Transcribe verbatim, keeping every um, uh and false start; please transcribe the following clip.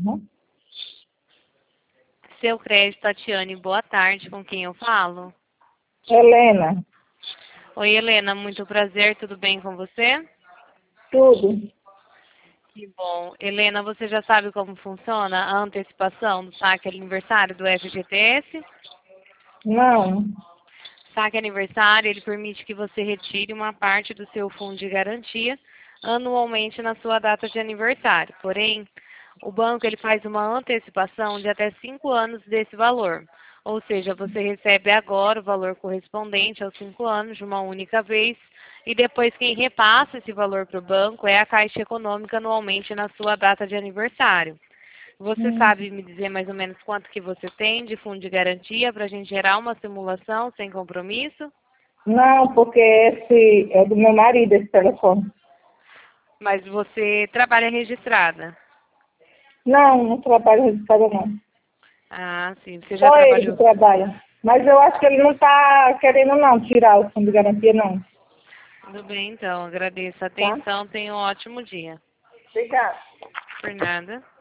Uhum. Seu crédito, Tatiane, boa tarde. Com quem eu falo? Helena, Oi, Helena, muito prazer. Tudo bem com você? tudo? Que bom. Helena, você já sabe como funciona a antecipação do saque aniversário do F G T S? Não. Saque aniversário, ele permite que você retire uma parte do seu fundo de garantia anualmente na sua data de aniversário. Porém, o banco ele faz uma antecipação de até cinco anos desse valor. Ou seja, você recebe agora o valor correspondente aos cinco anos de uma única vez e depois quem repassa esse valor para o banco é a Caixa Econômica anualmente na sua data de aniversário. Você Hum. sabe me dizer mais ou menos quanto que você tem de fundo de garantia para a gente gerar uma simulação sem compromisso? Não, porque esse é do meu marido, esse telefone. Mas você trabalha registrada? Não, não trabalho registrado, não. Ah, sim. Você já Só ele que trabalhou? trabalha. Mas eu acho que ele não está querendo, não, tirar o fundo de garantia, não. Tudo bem, então. Agradeço a Tá? atenção. Tenha um ótimo dia. Obrigada. Por nada.